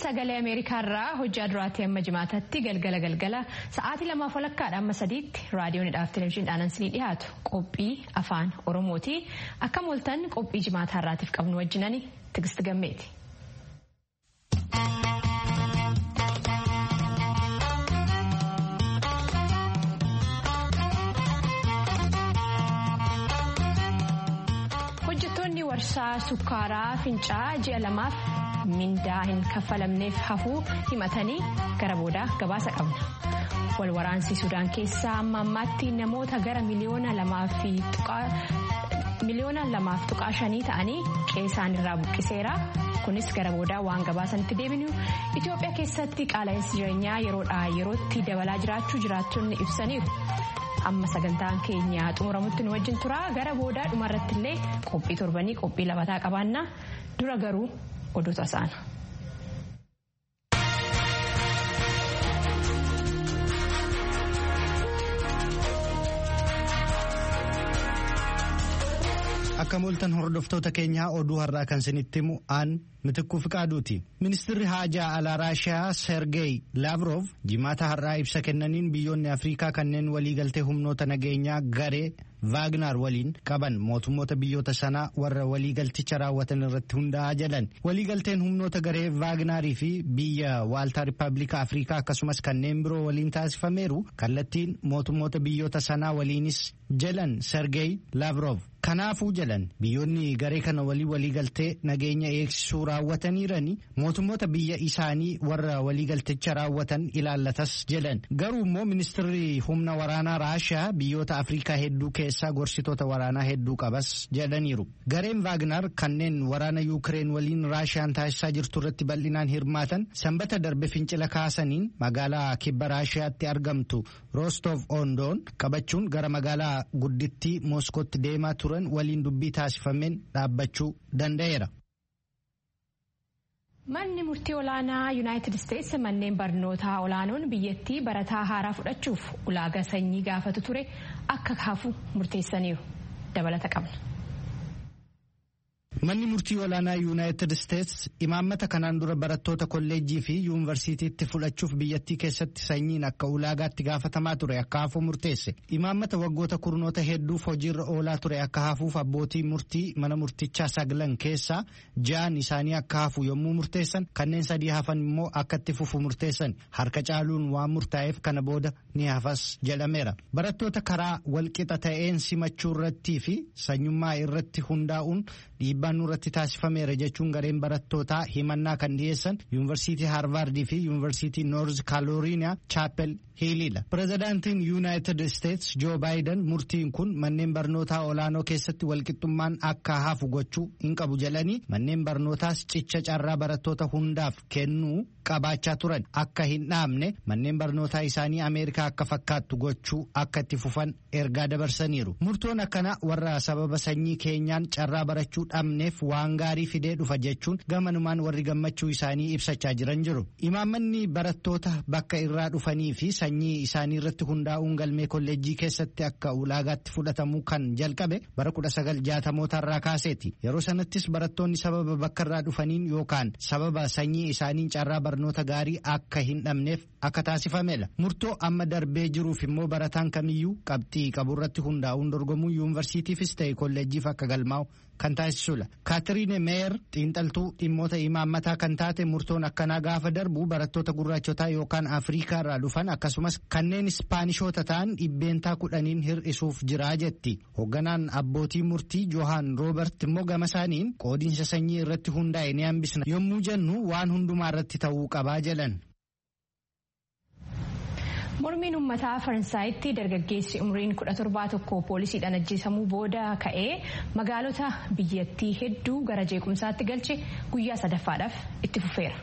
sagalee Ameerikaarraa hojjaa duraatti amma jimaatatti galgala sa'aatii 2:00 amma 3tti raadiyoonidhaaf televezyiiniidhaan isinii dhiyaatu qophii afaan Oromooti. Akka mooltan qophii jimaataarraatiif qabnu wajjinani Tigisti Gammeeti. Hojjettoonni warshaa sukkaaraa Fincaa ji'a 2 mindaa hin kaffalamneef hafuu himatanii gara boodaa gabaasa qabna. Wal waraansi Sudaan keessaa amma ammaatti namoota gara miliyoona 2.5 ta'anii qe'ee irraa buqqiseera. Kunis gara boodaa waan gabaasanitti deebinu. Itoophiyaa keessatti qaala'insi jireenyaa yeroodhaa yerootti dabalaa jiraachuu jiraattonni ibsaniiru. Amma sagantaan keenya xumuramutti nu wajjin tura. Gara boodaa dhumarratti illee qophii torbanii qophii labataa qabaanna. Dura garuu oduu tasaana. Akka mooltan hordoftoota keenyaa oduu har'aa kan isinitti himu aan Mitikkuu Fiqaaduuti. Ministeerri haajaa alaa Raashiyaa Sergey Lavrov jimaata har'aa ibsa kennaniin biyyoonni Afrikaa kanneen waliigaltee humnoota nageenyaa garee Vaagnar waliin qaban mootummoota biyyoota sanaa warra waliigalticha raawwatan irratti hundaa'aa jedhan. Waliigalteen humnoota garee Vaagnarii fi biyya Waaltaa Rippaabilika Afrikaa akkasumas kanneen biroo waliin taasifameeru kallattiin mootummoota biyyoota sanaa waliinis jedhan Sergey Lavrov. Kanaafuu jedhan biyyoonni garee kana waliigaltee nageenya eegsisuu raawwataniirani mootummoota biyya isaanii warra waliigalticha raawwatan ilaallatas jedhan. Garuu immoo ministeerri humna waraanaa Raashiyaa biyyoota Afrikaa hedduu keessaa gorsitoota waraanaa hedduu qabas jedhaniiru. Gareen Vaagnar kanneen waraana Yuukireen waliin Raashiyaan taasisaa jirtu irratti bal'inaan hirmaatan sanbata darbe fincila kaasaniin magaalaa kibba Raashiyaatti argamtu Rostov-on-Don qabachuun gara magaalaa guddittii Mooskootti deemaa turan waliin dubbii taasifameen dhaabbachuu danda'eera. Manni murtii olaanaa Yuunaayitid Isteetsi manneen barnootaa olaanoon biyyattii barataa haaraa fudhachuuf ulaagaa sanyii gaafatu ture akka hafu murteessaniiru. Dabalata qabna. Manni murtii olaanaa Yuunaayitid Isteetsi imaammata kanaan dura barattoota kolleejjii fi yuunivarsiitiitti fudhachuuf biyyattii keessatti sanyiin akka ulaagaatti gaafatamaa ture akka hafu murteesse. Imaammata waggoota kurnoota hedduuf hojiirra oolaa ture akka hafuuf abbootii murtii mana murtichaa 9 keessaa 6 isaanii akka hafu yommuu murteessan kanneen 3 hafan immoo akka itti fufu murteessan. Harka caaluun waan murtaa'eef kana booda ni hafas jedhameera. Barattoota karaa walqixa ta'een simachuu irrattii fi sanyummaa irratti hundaa'uun dhiibbaan nurratti taasifameera jechuun gareen barattootaa himannaa kan dhiyeessan yuunivarsiitii Haarvaardii fi yuunivarsiitii Noorz Kaaroliinaa Chaapel Hiiliidha. Pireezidaantiin Yuunaayitid Isteetsi Joo Baayiden murtiin kun manneen barnootaa olaanoo keessatti walqixxummaan akka hafu gochuu hin qabu jedhanii manneen barnootaas cicha carraa barattoota hundaaf kennuu qabaachaa turan akka hin dhaabne manneen barnootaa isaanii Ameerikaa akka fakkaattu gochuu akka itti fufan ergaa dabarsaniiru. Murtoon akkana warra sababa sanyii keenyaan carraa barachuu dhabneef waan gaarii fidee dhufa jechuun gamanumaan warri gammachuu isaanii ibsachaa jiran jiru. Imaammanni barattoota bakka irraa dhufanii fi sanyii isaanii irratti hundaa'uun galmee kolleejjii keessatti akka ulaagaatti fudhatamuu kan jalqabe bara 1960 kaaseeti. Yeroo sanattis barattoonni sababa bakka irraa dhufaniin yookaan sababa sanyii isaaniin carraa barnoota gaarii akka hin dhabneef akka taasifamedha. Murtoo amma darbee jiruuf immoo barataan kamiyyuu qabxii qaburratti hundaa'uun dorgomuu yuunivarsiitiifis ta'e kolleejjiif akka galmaa'u kan taasisudha. Kaatiriine Meeyer xiinxaltuu dhimmoota imaammataa kan taate murtoon akkanaa gaafa darbu barattoota gurraachotaa yookaan Afrikaa irraa dhufan akkasumas kanneen Ispaanishoota ta'an dhibbeentaa 10 hir'isuuf jiraa jetti. Hoogganaan abbootii murtii Johaan Roobert immoo gama isaaniin qoodiinsa sanyii irratti hundaa'e ni hambisna yommuu jennu waan hundumaa irratti ta'uu qabaa jedhan. Mormiin uummataa Faransaayitti dargaggeessi umriin 17 poolisiidhaan ajjeesamuu booda ka'ee magaalota biyyattii hedduu gara jeequmsaatti galche guyyaa 3ffaadhaaf itti fufeera.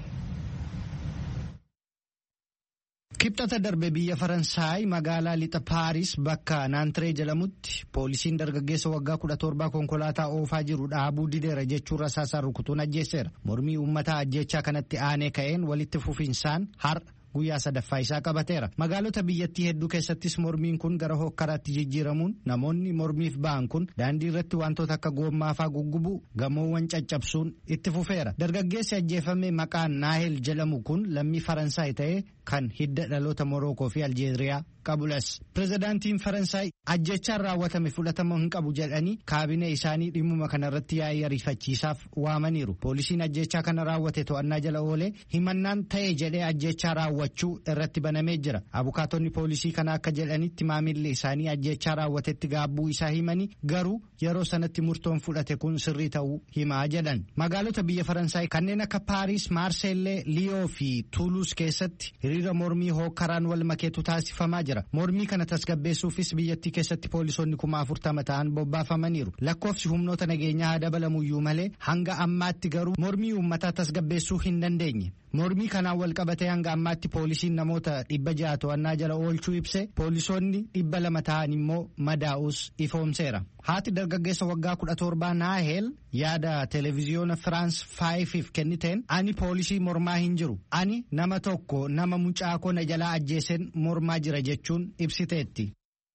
Kibxata darbe biyya Faransaay magaalaa lixa Paaris bakka Naantiree jedhamutti poolisiin dargaggeessa waggaa 17 konkolaataa oofaa jiru dhaabuu dideera jechuun rasaasaan rukutuun ajjeeseera. Mormii uummataa ajjeechaa kanatti aanee ka'een walitti fufinsaan har'a guyyaa sadaffaa isaa qabateera. Magaalota biyyattii hedduu keessattis mormiin kun gara hokkaraatti jijjiiramuun namoonni mormiif ba'an kun daandii irratti wantoota akka goommaa fa'aa guggubuu gamoowwan caccabsuun itti fufeera. Dargaggeessi ajjeefame maqaan Naahel jedhamu kun lammii Faransaay ta'ee kan hidda dhaloota Morookoo fi Aljeeriyaa qabulas. Pirezidaantiin Faransaay ajjechaan raawwatame fudhatama hin qabu jedhanii kaabinee isaanii dhimmuma kanarratti yaa'ii ariifachiisaaf waamaniiru. Poolisiin ajjechaa kana raawwate to'annaa jala oolee himannaan ta'e jedhee ajjechaa raawwachuu irratti banamee jira. Abukaatonni poolisii kana akka jedhanitti maamilli isaanii ajjechaa raawwatetti gaabbuu isaa himanii garuu yeroo sanatti murtoon fudhate kun sirrii ta'uu himaa jedhan. Magaalota biyya Faransaay kanneen akka Paariis, Maarseellee, Liyoo fi Tuuluus keessatti hiriira mormii hookkaraan wal makeetu taasifamaa jira. Mormii kana tasgabbeessuufis biyyattii keessatti poolisoonni 40,000 ta'an bobbaafamaniiru. Lakkoofsi humnoota nageenyaa haa dabalamuyyuu malee hanga ammaatti garuu mormii uummataa tasgabbeessuu hin dandeenye. Mormii kanaan wal qabatee hanga ammaatti poolisiin namoota 600 to'annaa jala oolchuu ibse, poolisoonni 200 ta'an immoo madaa'us ifoomseera. Haati dargaggeessa waggaa 17 Naahel yaada televiziyoona Firaans 5 kenniteen ani poolisii mormaa hin jiru. Ani nama tokko nama mucaa koo na jalaa ajjeeseen mormaa jira jechuun ibsiteetti.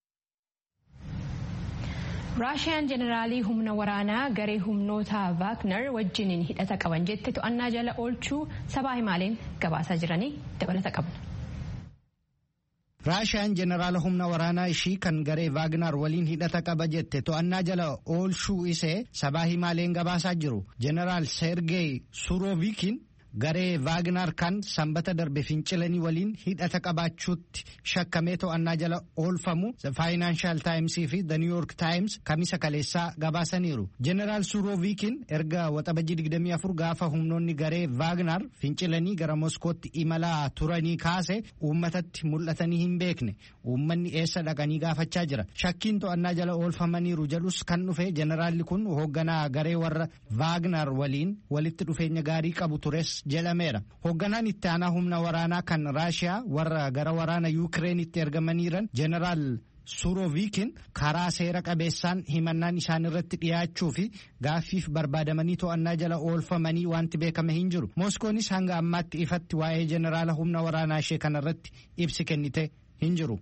Raashiyaan jeneraalii humna waraanaa garee humnoota Vaagner wajjiniin hidhata qaban jette to'annaa jala oolchuu sabaa himaaleen gabaasaa jiranii dabalata qabna. Raashiyaan jeneraala humna waraanaa ishii kan garee Vaagner waliin hidhata qaba jette to'annaa jala oolchuu isee sabaa himaaleen gabaasaa jiru. Jeneraal Sergey Surovikin garee Vaagner kan sanbata darbe fincilanii waliin hidhata qabaachuutti shakkamee to'annaa jala oolfamu Financial Times fi The New York Times kamisa kaleessaa gabaasaniiru. Jeneraal Surovikin erga waxabajii 24 gaafa humnoonni garee Vaagner fincilanii gara Moskootti imalaa turanii kaase uummatatti mul'atanii hin beekne. Uummanni eessa dhaqanii gaafachaa jira. Shakkiin to'annaa jala oolfamaniiru jedhus kan dhufe jeneraalli kun hoogganaa garee warra Vaagner waliin walitti dhufeenya gaarii qabu tures jedhameera. Hoogganaan itti aanaa humna waraanaa kan Raashiyaa warra gara waraana Yukireenitti ergamaniiran jeneraal Surovikin karaa seera qabeessaan himannaan isaan irratti dhiyaachuu fi gaaffiif barbaadamanii to'annaa jala oolfamanii wanti beekame hin jiru. Moskoonis hanga ammaatti ifatti waa'ee jeneraala humna waraanaa ishee kanarratti ibsi kennite hin jiru.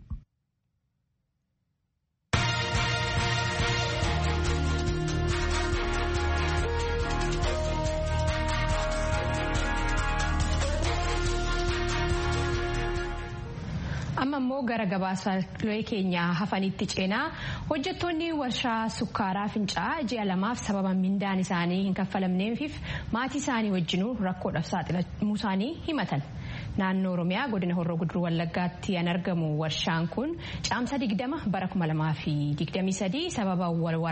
amma immoo gara gabaasaalee keenya hafanitti ceenaa hojjettoonni warshaa sukkaaraa Fincaa'aa ji'a lamaaf sababa mindaan isaanii hin kaffalamneef maatii isaanii wajjinuu rakkoodhaaf saaxilamuu isaanii himatan. Naannoo Oromiyaa godina Horroo Guduruu Wallaggaatti kan argamu warshaan kun caamsa 20 bara 2023 sababa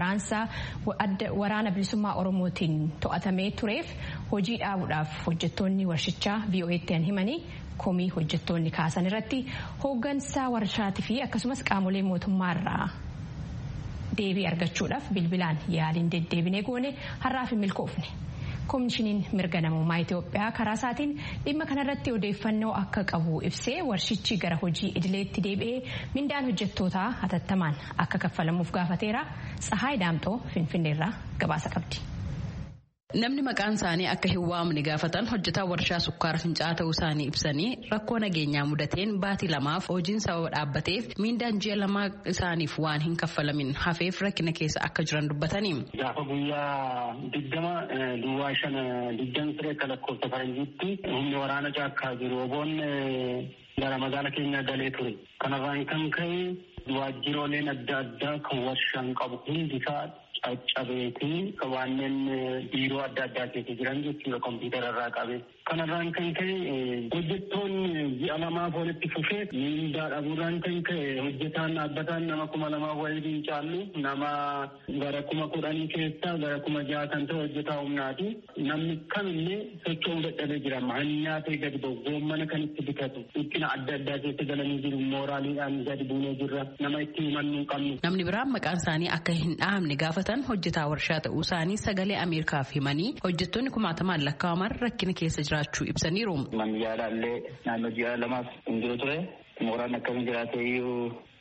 waraana bilisummaa Oromootiin to'atamee tureef hojii dhaabuudhaaf hojjettoonni warshichaa VOA'tti himanii komii hojjettoonni kaasan irratti hooggansa warshaatii fi akkasumas qaamolee mootummaarraa deebii argachuudhaaf bilbilaan yaaliin deddeebinee goone har'aaf hin milkoofne. Koomishiniin mirga namummaa Itoophiyaa karaa isaatiin dhimma kanarratti odeeffannoo akka qabu ibsee warshichi gara hojii idileetti deebi'ee mindaan hojjettootaa hatattamaan akka kaffalamuuf gaafateera. Tsahaay Daamxoo Finfinneerraa gabaasa qabdi. Namni maqaan isaanii akka hin waamne gaafatan hojjetaa warshaa sukkaara Fincaa'aa ta'uu isaanii ibsanii rakkoo nageenyaa mudateen baatii lamaaf hojiin sababa dhaabbateef mindaan ji'a lamaa isaaniif waan hin kaffalamin hafeef rakkina keessa akka jiran dubbatanii. Gaafa guyyaa 20 duwwaa 5 akka lakkoofsa faranjiitti humni waraana caakkaa jiru oboon gara magaala keenyaa galee ture. Kanarraan kan ka'e waajjirooleen adda addaa kan warshaan qabu hundisaa caccabeetii kanneen biiroo adda addaa keessa jiran jechuudha kompiitara irraa qabe. Kanarraan kan ka'e hojjettoonni ji'a lamaaf walitti fufee miindaa dhabuudhaan kan ka'e hojjetaan dhaabbataan nama 2,000 waliin hin caallu nama gara 10,000 keessaa gara 6,000 kan ta'e hojjetaa humnaati. Namni kamillee socho'uu dadhabee jira. Hanyaa ta'e gadi ba'u kan itti bitatu dhiphina adda addaa keessa galanii jiru. Mooraaliidhaan gadi buunee jirra. Nama itti himannuu qabnu. Namni biraan maqaan isaanii akka hin dhahamne gaafatan hojjetaa warshaa ta'uu isaanii sagalee Ameerikaaf himanii hojjettoonni 1,000 lakkaa'aman rakkina keessa jiraachuu ibsaniiru. Manni yaalaallee naannoo ji'a lamaaf hin jiru ture. Mooraan akkamiin jiraate iyyuu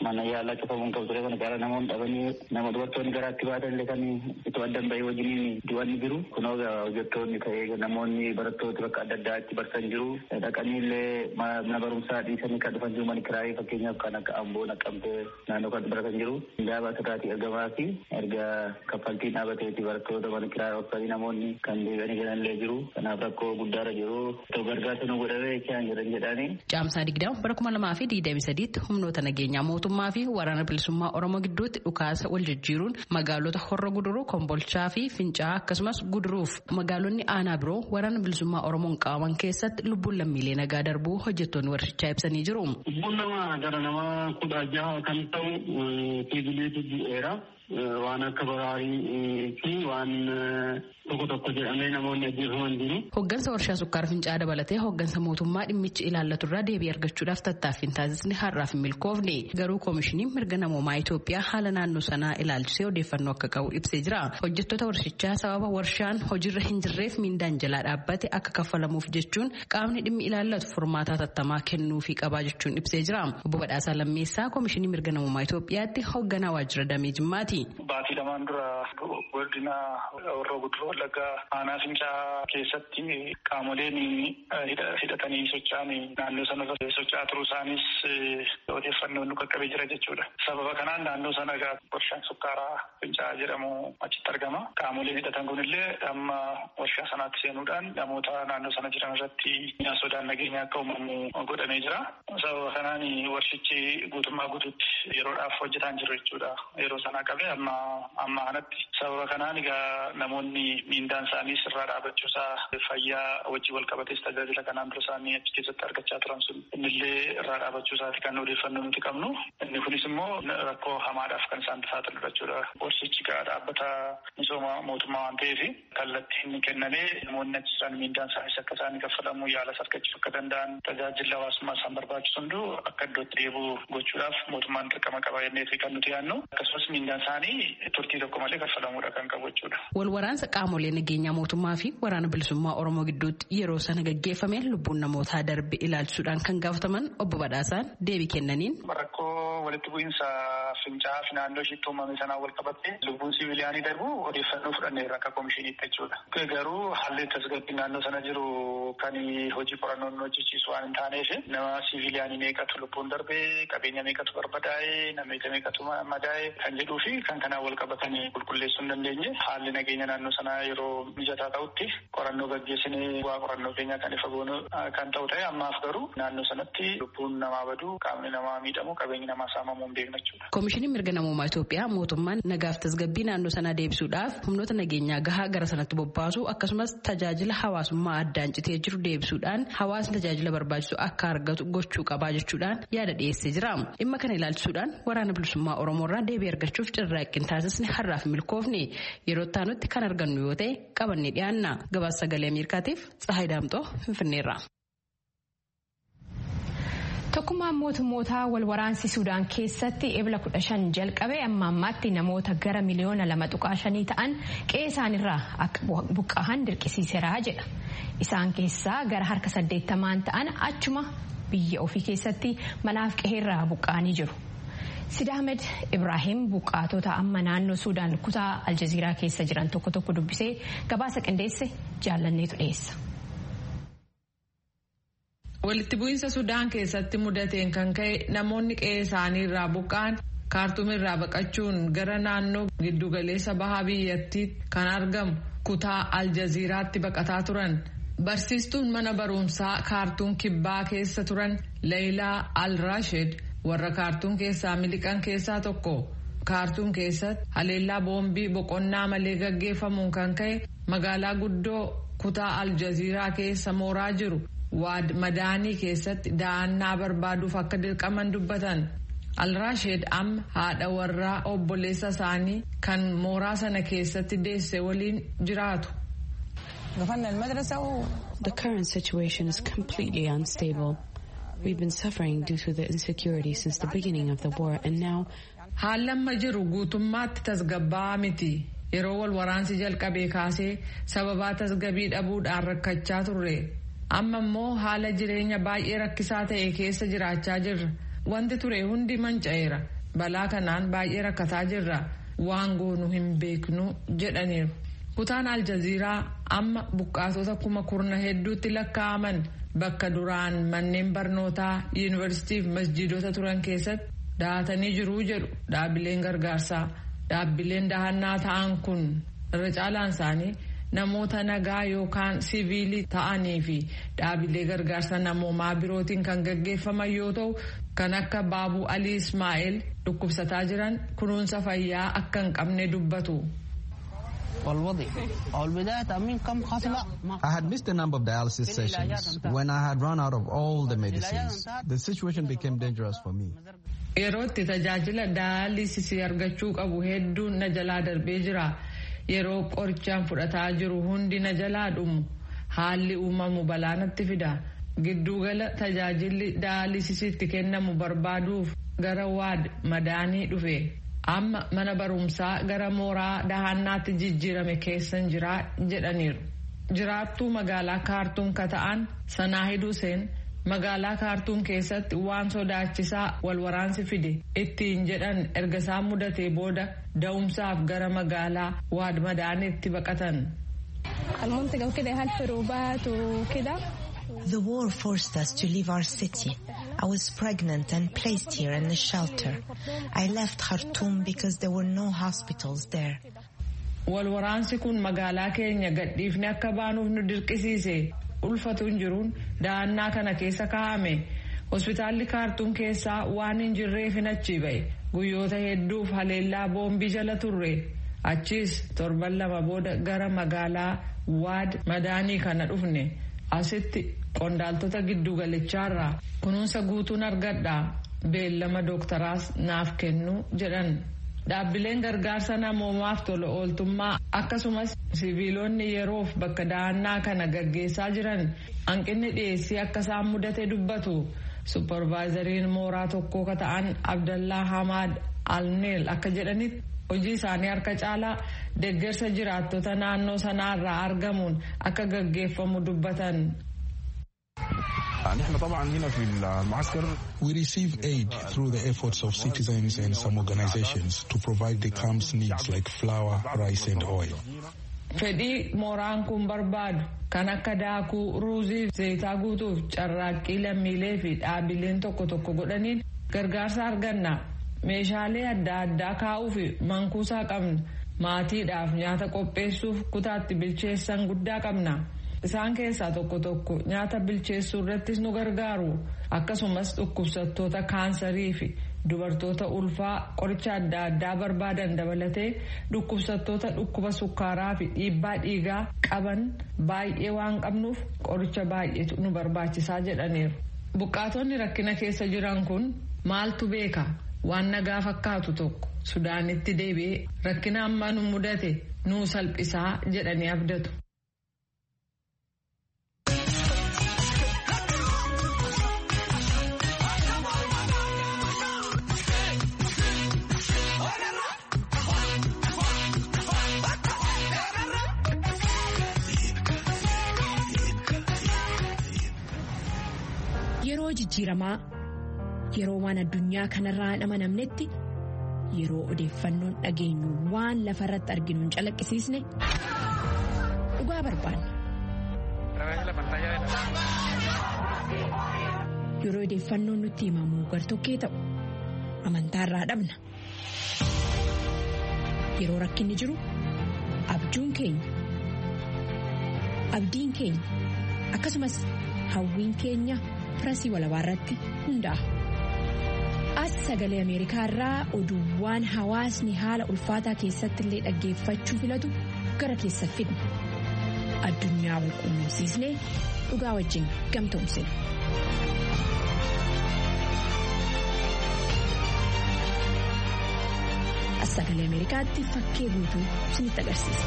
mana yaalaa cufamuun qabu ture kana gara namoonni dhabanii nama dubartoonni garaatti baatan illee kan itti addan bahee wajjiniin du'anni jiru. Kunoo hojjettoonni ta'ee namoonni barattooti bakka adda addaatti barsan jiru. Dhaqanii illee mana barumsaa dhiisanii kan dhufan jiru. Mani kiraayii fakkeenyaaf kan akka Amboo Naqqamtee naannoo kan baratan jiru. Gaaba asirraatii argamaa fi erga kaffaltiin dhaabateeti barattoota mana kiraayii oofanii namoonni kan deebi'anii jiranillee jiru. Kanaaf rakkoo guddaarra jiru. Gargaarsa nu godhamee jechaan jiran jedhanii. Caamsaa 20 bara 2023 humnoota nageenyaa mootummaa fi waraana bilisummaa Oromoo gidduutti dhukaasa wal jijjiiruun magaalota Horra Guduruu, Kombolchaa fi Fincaa akkasumas Guduruuf magaalonni aanaa biroo waraana bilisummaa Oromoon qabaman keessatti lubbuun lammiilee nagaa darbuu hojjettoonni warshichaa ibsanii jiru. Lubbuun namaa gara nama 16 kan ta'u fiigileetu du'eera. Waan akka baraarii fi waan tokko jedhamee namoonni ajjeefaman jiru. Hoggansa warshaa sukkaara Fincaa dabalatee hoggansa mootummaa dhimmichi ilaallatu irraa deebii argachuudhaaf tattaaffiin taasisni har'aaf hin milkoofne. Garuu koomishiniin mirga namoomaa Itoophiyaa haala naannoo sanaa ilaalchisee odeeffannoo akka qabu ibsee jira. Hojjettoota warshichaa sababa warshaan hojiirra hin jirreef miindaan jalaa dhaabbate akka kaffalamuuf jechuun qaamni dhimmi ilaallatu furmaata hatattamaa kennuufii qabaa jechuun ibsee jira. Obbo Badhaasaa Lammeessaa koomishinii mirga namoomaa Itoophiyaatti hogganaa waajjira damee Jimmaati. Baatii lamaan dura godina Horroo Guduruu Wallaggaa aanaa Fincaa keessatti qaamoleen hidhatanii socho'an naannoo sanarra socho'aa turuu isaanis odeeffannoon nu qaqqabee jira jechuudha. Sababa kanaan naannoo sana warshaan sukkaaraa Fincaa jedhamu achitti argama. Qaamoleen hidhatan kunillee amma warshaa sanaatti seenuudhaan namoota naannoo sana jiran irratti sodaan nageenyaa akka uumamu godhamee jira. Sababa kanaan warshichi guutummaa guutuutti yeroodhaaf hojjetaa hin jiru jechuudha. Yeroo sanaa qabee amma kanatti sababa kanaan egaa namoonni miindaan isaanii irraa dhaabachuusaa fayyaa wajjin wal qabatees tajaajila kanaan dura isaanii achi keessatti argachaa turan sun innillee irraa dhaabachuusaati kan odeeffannoo nuti qabnu. Inni kunis immoo rakkoo hamaadhaaf kan isaan saaxilu jechuudha. Warshichi dhaabbata misooma mootummaa waan ta'eef kallattiin kennamee namoonni achi jiran miindaan isaaniis akka isaanii kaffalamu yaalas argachuu akka danda'an tajaajila hawaasummaa isaan barbaachisu hunduu akka iddootti deebi'u gochuudhaaf mootummaan dirqama qaba jenneefi kan nuti yaadnu. Akkasumas miindaan isaanii turtii tokko malee kaffalamuudha kan qabu jechuudha. Wal waraansa qaamolee nageenyaa mootummaa fi waraana bilisummaa Oromoo gidduutti yeroo sana gaggeeffame lubbuun namootaa darbe ilaalchisuudhaan kan gaafataman obbo Badhaasaan deebii kennaniin. Rakkoo walitti bu'iinsa Fincaa fi naannoo ishiitti uumame sanaan wal qabatte lubbuun siviiliyaanii darbu odeeffannoo fudhanneerra akka koomishiniitti jechuudha. Garuu haalli tasgabbii naannoo sana jiru kan hojii qorannoo nu hojjechiisu waan hin taaneef nama siviiliyaanii meeqatu lubbuun darbee qabeenya meeqatu barbadaa'ee namoota meeqatu madaa'ee kan jedhuu fi kan kanaan wal qabatanii qulqulleessuu hin dandeenye haalli nageenya naannoo sanaa yeroo mijataa ta'utti qorannoo gaggeessinee bu'aa qorannoo keenyaa kan ifa goonu kan ta'u ta'e ammaaf garuu naannoo sanatti lubbuun namaa baduu qaamni namaa miidhamu qabeenyi namaa saamamuu hin beekna jechuudha. Koomishiniin mirga namoomaa Itoophiyaa mootummaan nagaaf tasgabbii naannoo sanaa deebisuudhaaf humnoota nageenyaa gahaa gara sanatti bobbaasu akkasumas tajaajila hawaasummaa addaan citee jiru deebisuudhaan hawaasni tajaajila barbaachisu akka argatu gochuu qabaa jechuudhaan yaada dhiyeessee jira. Dhimma kana ilaalchisuudhaan waraana bilisummaa Oromoo irraa deebii argachuuf carraaqqii taasisne har'aaf milkoofne yeroo taanutti kan argannu yoo ta'e qabannee dhiyaanna. Gabaasa sagalee Ameerikaatiif Tsahaay Daamxoo Finfinneerraa. Tokkummaan mootummootaa wal waraansi Suudaan keessatti ebla 15 jalqabee amma ammaatti namoota gara miliyoona 2.5 ta'an qe'ee isaanirraa akka buqqa'an dirqisiiseera jedha. Isaan keessaa gara harka 80 ta'an achuma biyya ofii keessatti manaaf qe'eerraa buqqa'anii jiru. Sidaamed Ibrahim buqqaatota amma naannoo Suudaan kutaa Aljaziiraa keessa jiran tokko dubbisee gabaasa qindeesse jaallanneetu dhiyeessa. Walitti bu'iinsa Sudaan keessatti mudateen kan ka'e namoonni qe'ee isaanii irraa buqqa'an Kaartuum irraa baqachuun gara naannoo giddugaleessa bahaa biyyattiitti kan argamu kutaa Aljaziiraatti baqataa turan. Barsiistuun mana barumsaa Kaartuum kibbaa keessa turan Leeyilaa Al-Rashid warra Kaartuum keessaa miliqan keessaa tokko. Kaartuum keessatti haleellaa boombii boqonnaa malee gaggeeffamuun kan ka'e magaalaa guddoo kutaa Aljaziiraa keessa mooraa jiru. Waad madaanii keessatti da'annaa barbaaduuf akka dirqaman dubbatan. Al-Rashid amma haadha warraa obboleessa isaanii kan mooraa sana keessatti deesse waliin jiraatu. The current situation is completely unstable. We've been suffering due to the insecurity since the beginning of the war and now. Haalli amma jiru guutummaatti tasgabbaa'aa miti. Yeroo wal waraansi jalqabee kaasee sababaa tasgabbii dhabuudhaan rakkachaa turre. Amma immoo haala jireenya baay'ee rakkisaa ta'e keessa jiraachaa jirra. Wanti ture hundi manca'eera. balaa kanaan baay'ee rakkataa jirra waan goonu hin beeknu jedhaniiru. Kutaan Aljaziiraa amma buqqaatota 10,000 hedduutti lakkaa'aman bakka duraan manneen barnootaa yuunivarsiitii fi masjiidota turan keessatti dahatanii jiru jedhu dhaabbileen gargaarsaa. Dhaabbileen dahannaa ta'an kun irra caalaan isaanii namoota nagaa yookaan siviilii ta'anii fi dhaabbilee gargaarsa namoomaa birootiin kan gaggeeffaman yoo ta'u kan akka Baabuu Alii Ismaa'eel dhukkubsataa jiran kunuunsa fayyaa akka hin qabne dubbatu. I had missed a number of dialysis sessions. When I had run out of all the medicines, the situation became dangerous for me. Yeroo itti tajaajila daayalisisii argachuu qabu hedduun na jalaa darbee jira. Yeroo qorichaan fudhataa jiru hundi na jalaa dhumu. Haalli uumamu balaa natti fida. Giddugala tajaajilli daayalisisiitti kennamu barbaaduuf gara waad madaanii dhufe. Amma mana barumsaa gara mooraa dahannaatti jijjiirame keessan jira jedhaniiru. Jiraattuu magaalaa Kaartuum kata'an Sanaahid Hussein magaalaa Kaartuum keessatti waan sodaachisaa walwaraansi fide ittiin jedhan erga isaan mudatee booda da'umsaaf gara magaalaa waad madaaniitti baqatan. The war forced us to leave our city. I was pregnant and placed here in a shelter. I left Khartoum because there were no hospitals there. Walwaraansi kun magaalaa keenya gadhiifne akka baanuuf nu dirqisiise. Ulfatuun jiruun dahannaa kana keessa kaa'ame. Hospitaalli Kaartuum keessaa waan hin jirreef hin achii ba'e. Guyyoota hedduuf haleellaa boombii jala turre. Achiis torban 2 booda gara magaalaa waad madaanii kana dhufne. Asitti qondaaltota giddugalichaarraa kunuunsa guutuun argadha. Beellama dooktaraas naaf kennu jedhan. Dhaabbileen gargaarsa namoomaaf tola ooltummaa akkasumas siviilonni yeroof bakka dahannaa kana gaggeessaa jiran hanqinni dhiyeessii akka isaan mudate dubbatu. Supparvaayizariin mooraa tokkoo kata'an Abdallaa Hamaad Alneel akka jedhanitti hojii isaanii harka caalaa deeggarsa jiraattota naannoo sanaarraa argamuun akka gaggeeffamu dubbatan. We receive aid through the efforts of citizens and some organizations to provide the camp's needs like flour, rice and oil. Fedhii mooraan kun barbaadu kan akka daakuu, ruuzii, zayitaa guutuuf carraaqqii lammiilee fi dhaabbileen tokko godhaniin gargaarsa arganna. Meeshaalee adda addaa kaa'uu fi mankuusaa qabna. Maatiidhaaf nyaata qopheessuuf kutaatti bilcheessan guddaa qabna. Isaan keessaa tokko nyaata bilcheessuu irrattis nu gargaaru. Akkasumas dhukkubsattoota kaansarii fi dubartoota ulfaa qoricha adda addaa barbaadan dabalatee dhukkubsattoota dhukkuba sukkaaraa fi dhiibbaa dhiigaa qaban baay'ee waan qabnuuf qoricha baay'eetu nu barbaachisaa jedhaniiru. Buqqaatonni rakkina keessa jiran kun maaltu beeka? Waan nagaa fakkaatu tokko Sudaanitti deebi'ee rakkina amma nu mudate nuu salphisaa jedhanii abdatu. Yeroo jijjiiramaa yeroo waan addunyaa kanarraa hin amanamnetti yeroo odeeffannoon dhageenyu waan lafarratti arginu hin calaqqisiisne dhugaa barbaanna. Yeroo odeeffannoon nutti himamu gartokkee ta'u amantaarraa dhabna. Yeroo rakkinni jiru abjuun keenya abdiin keenya akkasumas hawwiin keenya firasii walabaa irratti hundaa'a. As sagalee Ameerikaa irraa oduuwwan hawaasni haala ulfaataa keessatti illee dhaggeeffachuu filatu gara keessa fidna. Addunyaa wal quunnamsiisnee dhugaa wajjin gamtoomsina. As sagalee Ameerikaatti fakkee guutuu isinitti agarsiisa.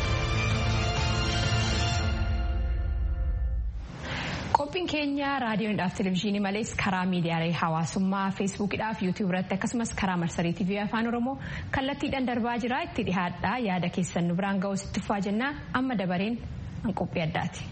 Qophiin keenya raadiyoodhaaf televezyiinii malees karaa miidiyaalee hawaasummaa feesbuukidhaaf yuutuub irratti akkasumas karaa marsarii TV afaan oromoo kallattiidhaan darbaa jira. Itti dhihaadhaa yaada keessan nu biraan ga'uus itti fufaa jennaa. Amma dabareen an qophii addaati.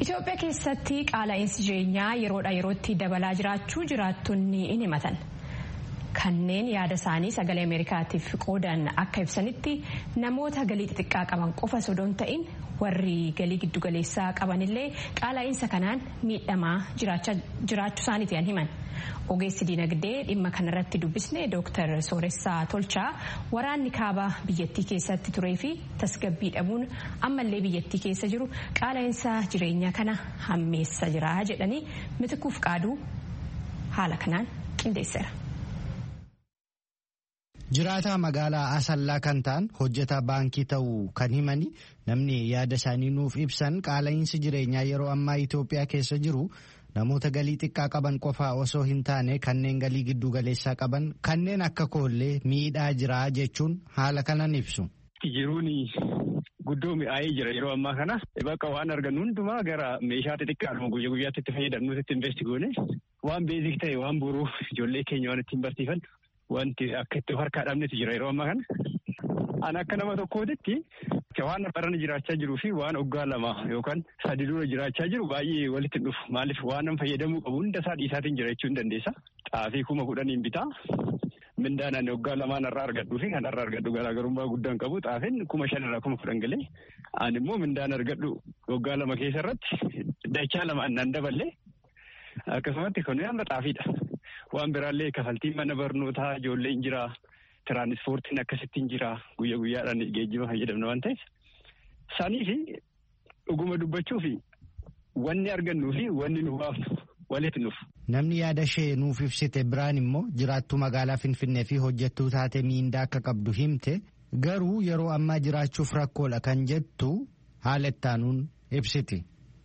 Itoophiyaa keessatti qaala'insi jireenyaa yeroodhaa yerootti dabalaa jiraachuu jiraattonni ni himatan. Kanneen yaada isaanii sagalee Ameerikaatiif qoodan akka ibsanitti namoota galii xixiqqaa qaban qofa osoo hin ta'in warri galii giddugaleessaa qabanillee qaala'insa kanaan miidhamaa jiraachuu isaaniitiin himan. Ogeessi dinagdee dhimma kanarratti dubbisne Dr. Sooressaa Tolchaa waraanni kaaba biyyattii keessatti turee fi tasgabbii dhabuun ammallee biyyattii keessa jiru qaala'insa jireenyaa kana hammeessa jira jedhanii mitikuuf qaaduu haala kanaan qindeesseera. Jiraataa magaalaa Asallaa kan ta'an hojjetaa baankii ta'uu kan himani namni yaada isaanii nuuf ibsan qaala'insi jireenyaa yeroo ammaa Itoophiyaa keessa jiru namoota galii xiqqaa qaban qofaa osoo hin taane kanneen galii giddu galeessaa qaban kanneen akka koollee miidhaa jira jechuun haala kanan ibsu. Jiruun guddoo mi'aayee jira yeroo ammaa kana bakka waan argannu hundumaa gara meeshaa xixiqqaadhuma guyyaa guyyaatti itti fayyadamnu itti investi goone waan beezik ta'e waan boruuf ijoollee keenya waan ittiin barsiifan wanti akka itti harkaa dhabnetu jira yeroo ammaa kana. An akka nama tokkootitti waan barana jiraachaa jiruu fi waan waggaa 2 yookaan 3 dura jiraachaa jiru baay'ee walitti dhufu. Maaliif waan nama fayyadamuu qabu hunda isaa dhiisaatiin jiraachuu hin dandeessa. Xaafii 10,000 bitaa. Mindaan ani waggaa 2 irraa argadhuu fi kan irraa argadhu garaagarummaa guddaan qabu. Xaafiin 5,000 irraa 10,000 galee. Ani immoo mindaan argadhu waggaa 2 keessa irratti dachaa 2 annaan daballee akkasumatti kun amma xaafiidha. Waan biraallee kafaltiin mana barnootaa ijoolleen jira. Tiraanispoortiin akkasittiin jira guyyaa guyyaadhaan geejjiba fayyadamna waan ta'eef isaanii fi dhuguma dubbachuu fi wanni argannuu fi wanni nu baafnu walitti nuuf. Namni yaada ishee nuuf ibsite biraan immoo jiraattuu magaalaa Finfinnee fi hojjettuu taate miindaa akka qabdu himte garuu yeroo ammaa jiraachuuf rakkoodha kan jettu haala ittaanuun ibsiti.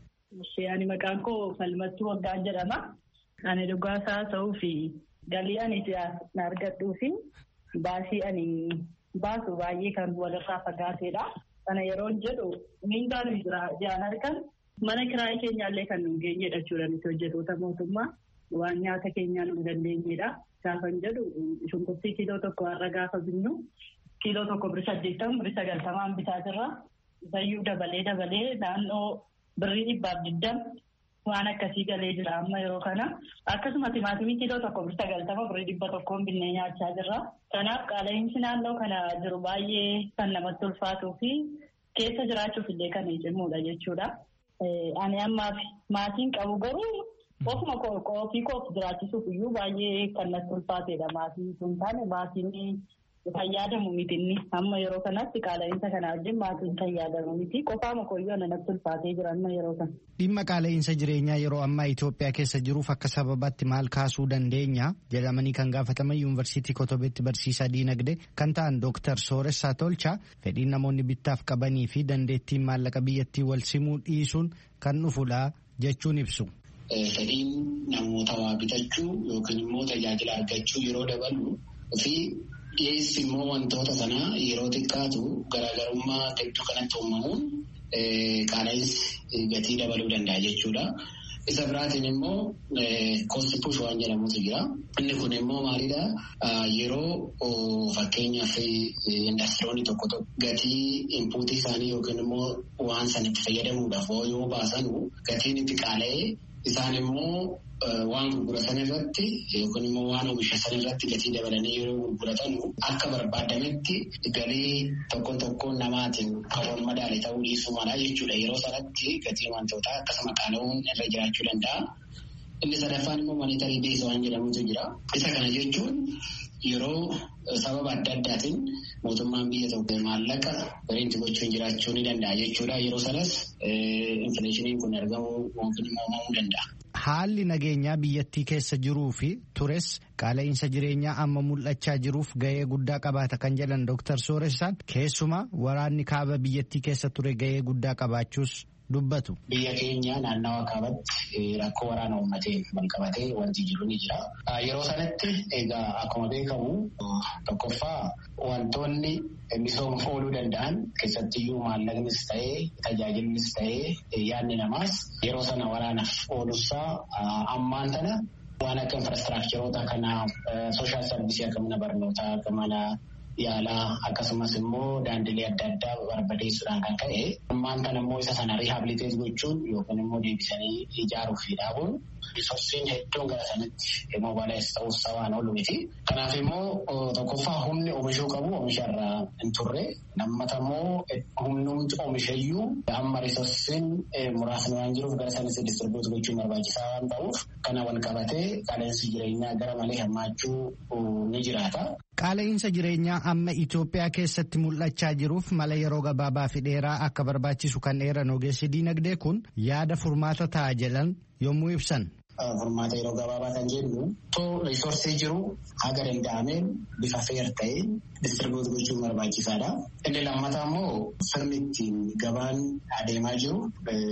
Ani maqaan koo Falmattuu Waggaan jedhama. Ani dhugaasaa ta'uu fi galii ani na argadhuu fi baasii ani baasu baay'ee kan walirraa fagaateedha. Kana yeroo jedhu miindaan jiraan argan mana kiraayii keenyaallee kan nu geenyedha jechuudha nuti hojjettoota mootummaa waan nyaata keenyaa nu dandeenyedha. Gaafan jedhu shunkurtii kiiloo tokko har'a gaafa binnu kiiloo tokko birrii 80 birrii 90 bitaa jirra. Isayyuu dabalee naannoo birrii 120 waan akkasii galee jira amma yeroo kana. Akkasuma timaatimii kiiloo tokko birrii 90 birrii 100 binnee nyaachaa jirra. Kanaaf qaala'insi naannoo kana jiru baay'ee kan namatti ulfaatuu fi keessa jiraachuuf illee kan cimuudha jechuudha. Ani ammaaf maatiin qabu garuu ofuma ofii koof jiraachisuuf iyyuu baay'ee kan natti ulfaateedha. Maatiin sun taane maatiin fayyadamu miti inni amma yeroo kanatti qaala'insa kana wajjin maatiin fayyadamu miti qofaama koyyoo natti ulfaatee jira amma yeroo kana. Dhimma qaala'insa jireenyaa yeroo ammaa Itoophiyaa keessa jiruuf akka sababaatti maal kaasuu dandeenya jedhamanii kan gaafataman yuunivarsiitii Kotobeetti barsiisaa diinagdee kan ta'an Dr. Sooressaa Tolchaa fedhiin namoonni bittaaf qabanii fi dandeettiin maallaqa biyyattii wal simuu dhiisuun kan dhufudha jechuun ibsu. Fedhiin namoota waa bitachuu yookiin immoo tajaajila argachuu yeroo dabalu fi dhiyeessi immoo wantoota sanaa yeroo xiqqaatu garaagarummaa gidduu kanatti uumamuun qaala'insi gatii dabaluu danda'a jechuudha. Isa biraatiin immoo cost push waan jedhamutu jira. Inni kun immoo maalidha? Yeroo fakkeenyaaf indastiriyoonni tokko gatii inpuutii isaanii yookiin immoo waan sanitti fayyadamuudhaaf yoo baasan gatiin itti qaala'ee isaan immoo waan gurguratan irratti yookiin immoo waan oomisha san irratti gatii dabalanii yeroo gurguratan akka barbaadametti galii tokko namaatiin kan wal madaale ta'uu dhiisuu mala jechuudha. Yeroo sanatti gatii wantootaa akkasuma qaala'uun irra jiraachuu danda'a. Inni sadaffaan immoo monetarii bees waan jedhamutu jira. Isa kana jechuun yeroo sababa adda addaatiin mootummaan biyya tokko maallaqa bariinti gochuun jiraachuu ni danda'a jechuudha. Yeroo sanas infileeshiniin kun argamuu yookiin immoo uumamuu danda'a. Haalli nageenyaa biyyattii keessa jiruu fi tures qaala'insa jireenyaa amma mul'achaa jiruuf ga'ee guddaa qabaata kan jedhan Dr. Sooressaan keessumaa waraanni kaaba biyyattii keessa ture ga'ee guddaa qabaachuus dubbatu. Biyya keenya naannawa kaabatti rakkoo waraana uummateen walqabatee wanti jiru ni jira. Yeroo sanatti egaa akkuma beekamu tokkoffaa wantoonni misoomaaf ooluu danda'an keessattiyyuu maallaqnis ta'ee tajaajilnis ta'ee yaadni namaas yeroo sana waraanaaf ooluusaa ammaan tana waan akka infraastiraakcharoota kana sooshaal sarvisii akka mana barnootaa akka mana yaalaa akkasumas immoo daandilee adda addaa barbadeessuudhaan kan ka'e ammaan kana immoo isa sana riihabiliteet gochuun yookiin immoo deebisanii ijaaruuf fi dhaabuun riisorsiin hedduun gara sanatti moobaalaayis ta'uus waan oolu miti. Kanaaf immoo tokkoffaa humni oomishuu qabu oomisharraa hin turre lammata immoo humnumti oomishayyuu amma riisorsiin muraasni waan jiruuf gara sanatti distribuut gochuun barbaachisaa waan ta'uuf kana wal qabatee qaala'insi jireenyaa gara malee hammaachuu ni jiraata. Qaala'insa jireenyaa amma Itoophiyaa keessatti mul'achaa jiruuf mala yeroo gabaabaa fi dheeraa akka barbaachisu kan eeran ogeessi diinagdee kun yaada furmaata ta'a jedhan yommuu ibsan. Furmaata yeroo gabaabaa kan jennu riisorsii jiru haga danda'ameen bifa feer ta'een distribuut gochuun barbaachisaadha. Inni lammataa immoo sirni ittiin gabaan adeemaa jiru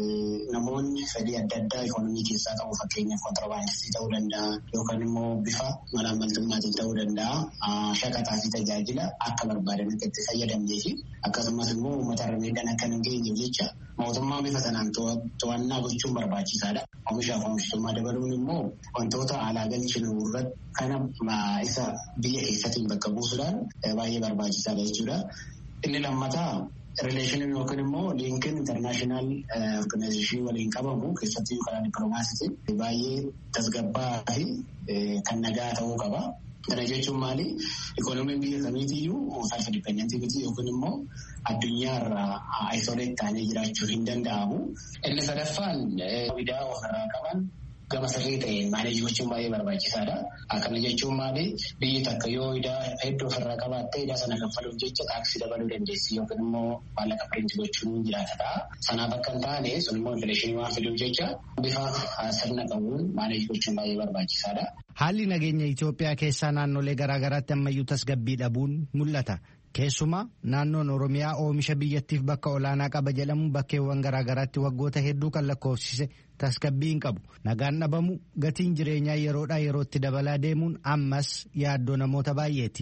namoonni fedhii adda addaa ikoonomii keessaa qabu fakkeenyaaf kontiraabaandistii ta'uu danda'a yookaan immoo bifa malaammaltummaatiin ta'uu danda'a shaqaxaa fi tajaajila akka barbaadan akka itti fayyadamnee fi akkasumas immoo uummata irra miidhaan akka hin geenyeef jecha mootummaan bifa sanaan to'annaa gochuun barbaachisaadha. Oomishaaf oomishtummaa dabaluun immoo wantoota alaa galchinu irratti kana isa biyya keessattiin bakka buusuudhaan baay'ee barbaachisaadha jechuudha. Inni lammataa rileeshiniin yookiin immoo liinkiin intarnaashinaal orgaanaayizeshinii waliin qabamu keessattuu karaa dippiloomaasiitiin baay'ee tasgabbaa'aa fi kan nagaa ta'uu qaba. Kana jechuun maali? Ikoonomiin biyya kamiitiyyuu self dipendentii miti yookiin immoo addunyaarraa isoleet ta'anii jiraachuu hin danda'amu. Inni sadaffaan idaa ofirraa qaban gama sirrii ta'een maaneejii gochuun baay'ee barbaachisaadha. Akkana jechuun maali? Biyyi takka yoo idaa hedduu ofirraa qabaatte idaa sana kaffaluuf jecha taaksii dabaluu dandeessi yookiin immoo maallaqa piriinti gochuun jiraata ta'a. Sanaaf akka hin taane sun immoo infileeshinii waan fiduuf jecha bifa sirna qabuun maaneejii gochuun baay'ee barbaachisaadha. Haalli nageenya Itoophiyaa keessaa naannolee garaagaraatti ammayyuu tasgabbii dhabuun mul'ata. Keessumaa naannoon Oromiyaa oomisha biyyattiif bakka olaanaa qaba jedhamu bakkeewwan garaagaraatti waggoota hedduu kan lakkoofsise tasgabbii hin qabu. Nagaan dhabamu gatiin jireenyaa yeroodhaa yerootti dabalaa deemuun ammas yaaddoo namoota baay'eeti.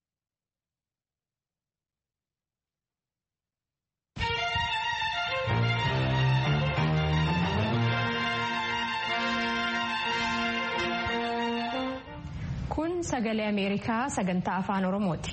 Kun sagalee Ameerikaa sagantaa afaan Oromooti.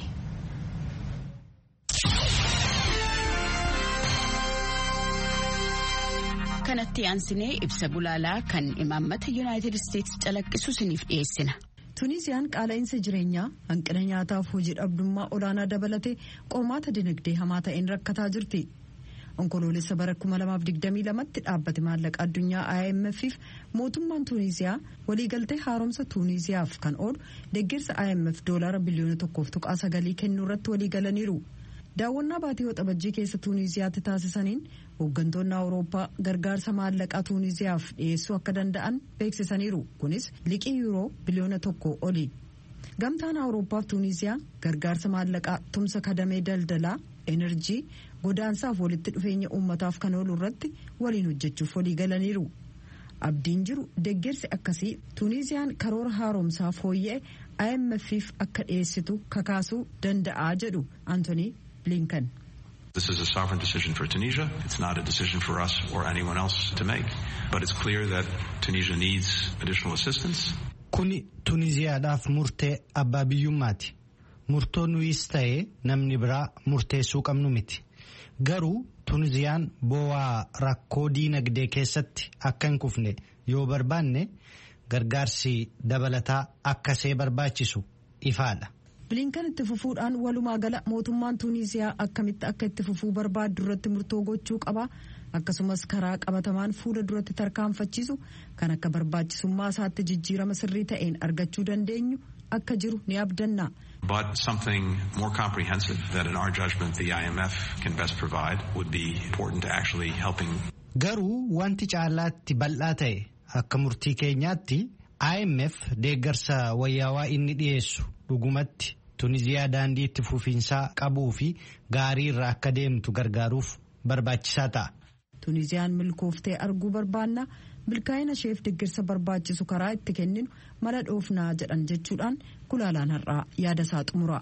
Kanatti aansinee ibsa gulaalaa kan imaammata Yuunaayitid Isteetsi calaqqisu isiniif dhiyeessina. Tunisiyaan qaala'insa jireenyaa hanqina nyaataaf hojii dhabdummaa olaanaa dabalatee qormaata dinagdee hamaa ta'een rakkataa jirti. Onkoloolessa bara 2022tti dhaabbate maallaqa addunyaa IMF'if mootummaan Tunisiyaa waliigaltee haaromsa Tunisiyaaf kan oolu deeggarsa IMF doolaara biliyoona 1.9 kennuu irratti waliigalaniiru. Daawwannaa baatii waxabajjii keessa Tunisiyaatti taasisaniin hooggantoonni Awurooppaa gargaarsa maallaqaa Tunisiyaaf dhiyeessuu akka danda'an beeksisaniiru. Kunis liqii yuuroo biliyoona 1 oli. Gamtaan Awurooppaaf Tunisiyaa gargaarsa maallaqaa tumsa kadamee daldalaa enerjii godaansaaf walitti dhufeenya uummataaf kan oolu irratti waliin hojjechuuf walii galaniiru. Abdiin jiru deeggarsi akkasii Tunisiyaan karoora haaromsaa fooyya'e IMF'if akka dhiyeessitu kakaasuu danda'a jedhu Anthony Blinken. This is a sovereign decision for Tunisia. It's not a decision for us or anyone else to make. But it's clear that Tunisia needs additional assistance. Kuni Tunisiyaadhaaf murtee abbaa biyyummaati. Murtoo nuyis ta'ee namni biraa murteessuu qabnu miti. Garuu Tunisiyaan boo'aa rakkoo diinagdee keessatti akka hin kufne yoo barbaanne gargaarsi dabalataa akkasee barbaachisu ifaadha. Blinken itti fufuudhaan walumaa gala mootummaan Tunisiyaa akkamitti akka itti fufuu barbaaddu irratti murtoo gochuu qaba. Akkasumas karaa qabatamaan fuula duratti tarkaanfachiisu kan akka barbaachisummaa isaatti jijjiirama sirrii ta'een argachuu dandeenyu akka jiru ni abdanna. But something more comprehensive that in our judgment the IMF can best provide would be important to actually helping. Garuu wanti caalaatti bal'aa ta'e akka murtii keenyaatti IMF deeggarsa wayyaawaa inni dhiyeessu dhugumatti Tunisiyaa daandii itti fufiinsaa qabuu fi gaarii irra akka deemtu gargaaruuf barbaachisaa ta'a. Tunisiyaan milkooftee arguu barbaanna. Milkaa'ina isheef deeggarsa barbaachisu karaa itti kenninu mala dhoofnaa jedhan jechuudhaan gulaalaan har'aa yaada isaa xumura.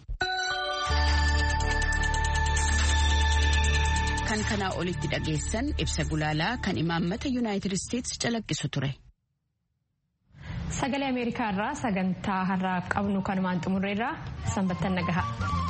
Kan kanaa olitti dhageessan ibsa gulaalaa kan imaammata Yuunaayitid Isteetsi calaqqisu ture. Sagalee Ameerikaa irraa sagantaa har'aaf qabnu kanumaan xumurreerra sanbattan nagaha.